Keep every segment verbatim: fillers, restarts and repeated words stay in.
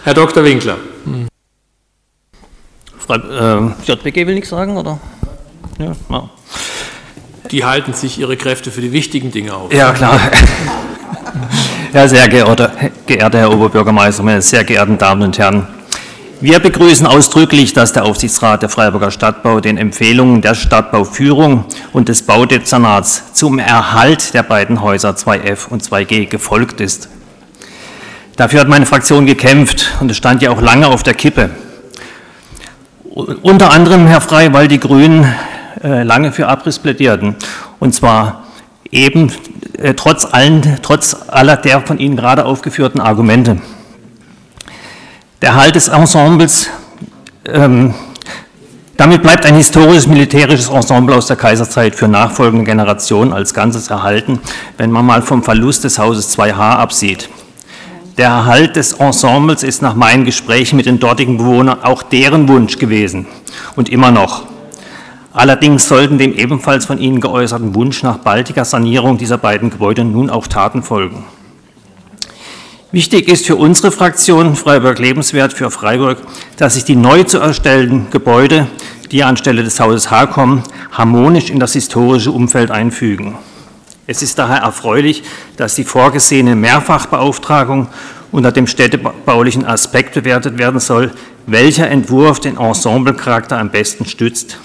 Herr Doktor Winkler. Frau, äh, J B G will nichts sagen, oder? Ja, ja. Die halten sich ihre Kräfte für die wichtigen Dinge auf. Ja, klar. Ja, sehr geehrter, geehrter Herr Oberbürgermeister, meine sehr geehrten Damen und Herren. Wir begrüßen ausdrücklich, dass der Aufsichtsrat der Freiburger Stadtbau den Empfehlungen der Stadtbauführung und des Baudezernats zum Erhalt der beiden Häuser zwei F und zwei G gefolgt ist. Dafür hat meine Fraktion gekämpft und es stand ja auch lange auf der Kippe. Unter anderem, Herr Frey, weil die Grünen äh, lange für Abriss plädierten, und zwar eben äh, trotz, allen, trotz aller der von Ihnen gerade aufgeführten Argumente. Der Erhalt des Ensembles, ähm, damit bleibt ein historisches militärisches Ensemble aus der Kaiserzeit für nachfolgende Generationen als Ganzes erhalten, wenn man mal vom Verlust des Hauses zwei H absieht. Der Erhalt des Ensembles ist nach meinen Gesprächen mit den dortigen Bewohnern auch deren Wunsch gewesen und immer noch. Allerdings sollten dem ebenfalls von Ihnen geäußerten Wunsch nach baldiger Sanierung dieser beiden Gebäude nun auch Taten folgen. Wichtig ist für unsere Fraktion Freiburg lebenswert für Freiburg, dass sich die neu zu erstellenden Gebäude, die anstelle des Hauses H kommen, harmonisch in das historische Umfeld einfügen. Es ist daher erfreulich, dass die vorgesehene Mehrfachbeauftragung unter dem städtebaulichen Aspekt bewertet werden soll, welcher Entwurf den Ensemblecharakter am besten stützt.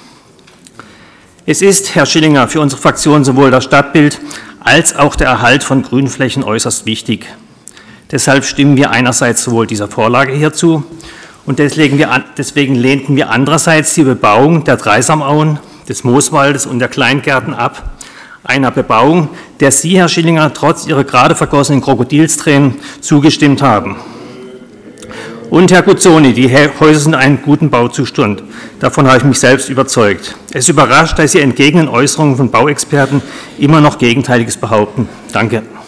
Es ist, Herr Schillinger, für unsere Fraktion sowohl das Stadtbild als auch der Erhalt von Grünflächen äußerst wichtig. Deshalb stimmen wir einerseits sowohl dieser Vorlage hierzu und deswegen, wir, deswegen lehnten wir andererseits die Bebauung der Dreisamauen, des Mooswaldes und der Kleingärten ab, einer Bebauung, der Sie, Herr Schillinger, trotz Ihrer gerade vergossenen Krokodilstränen zugestimmt haben. Und Herr Guzzoni, die Häuser sind in einem guten Bauzustand. Davon habe ich mich selbst überzeugt. Es überrascht, dass Sie entgegen den Äußerungen von Bauexperten immer noch Gegenteiliges behaupten. Danke.